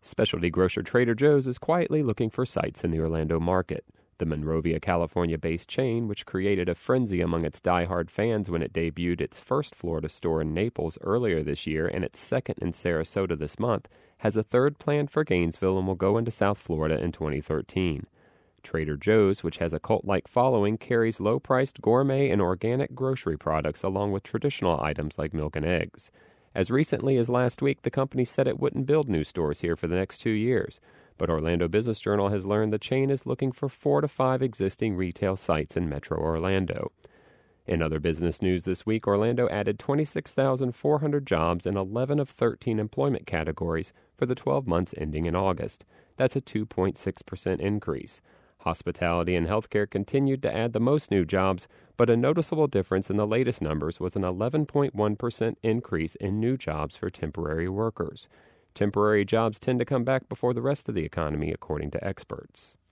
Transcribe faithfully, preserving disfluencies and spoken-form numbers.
Specialty grocer Trader Joe's is quietly looking for sites in the Orlando market. The Monrovia, California-based chain, which created a frenzy among its diehard fans when it debuted its first Florida store in Naples earlier this year and its second in Sarasota this month, has a third planned for Gainesville and will go into South Florida in twenty thirteen. Trader Joe's, which has a cult-like following, carries low-priced gourmet and organic grocery products along with traditional items like milk and eggs. As recently as last week, the company said it wouldn't build new stores here for the next two years. But Orlando Business Journal has learned the chain is looking for four to five existing retail sites in Metro Orlando. In other business news this week, Orlando added twenty-six thousand four hundred jobs in eleven of thirteen employment categories for the twelve months ending in August. That's a two point six percent increase. Hospitality and healthcare continued to add the most new jobs, but a noticeable difference in the latest numbers was an eleven point one percent increase in new jobs for temporary workers. Temporary jobs tend to come back before the rest of the economy, according to experts.